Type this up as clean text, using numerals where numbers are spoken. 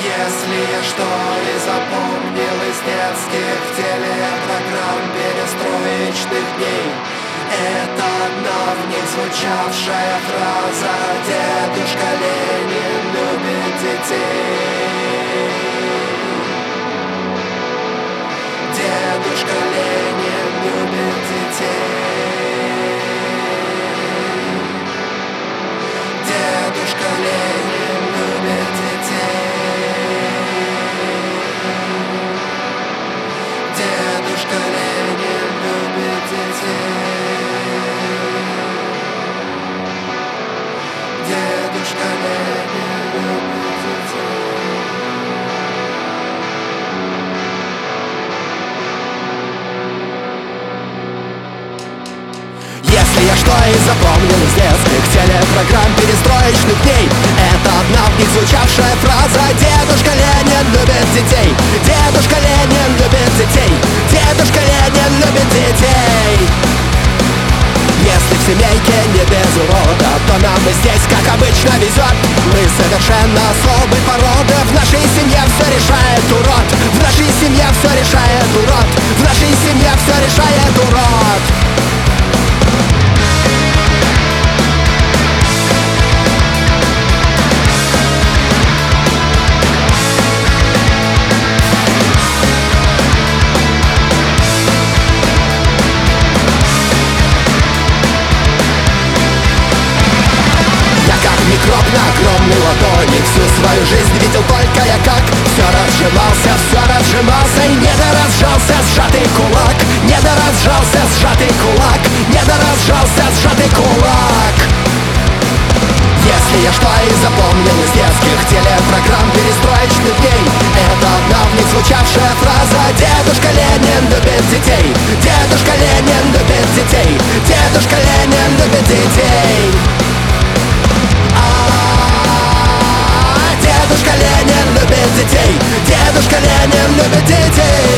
Если я что и запомнил из детских телепрограмм перестроечных дней, это одна в них звучавшая фраза: «Дедушка Ленин любит детей». Дедушка Ленин любит детей. Дедушка Ленин любит детей. Дедушка Ленин любит детей. Дедушка Ленин любит детей. Если я что и запомнил из детских телепрограмм перестроечных дней, это одна в них звучавшая фраза: «Дедушка Ленин любит детей». Дедушка Ленин любит детей. Дедушка Ленин любит детей. Если в семейке не без урода, то нам и здесь, как обычно, везет. Мы совершенно особой породы. В нашей семье все решает урод. В нашей семье все решает урод. В нашей семье все решает урод. Микроб на огромной ладони. Всю свою жизнь видел только я, как все разжимался и недоразжался сжатый кулак. Недоразжался сжатый кулак. Недоразжался сжатый кулак. Если я что и запомнил из детских телепрограмм перестроечных дней, это одна в них звучавшая фраза: «Дедушка Ленин любит детей». Дедушка Ленин любит детей. Дедушка Ленин любит детей. Дедушка Ленин любит детей. Дедушка Ленин любит детей.